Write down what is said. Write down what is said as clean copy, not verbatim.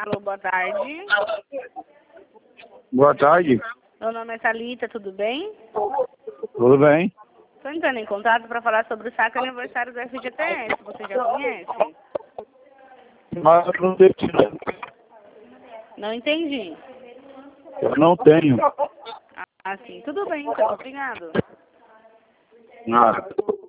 Alô, boa tarde. Boa tarde. Meu nome é Thalita, tudo bem? Tudo bem? Estou entrando em contato para falar sobre o saque aniversário do FGTS. Você já conhece? Mas eu não tenho. Não entendi. Eu não tenho. Ah, sim. Tudo bem, então. Obrigado. Nada.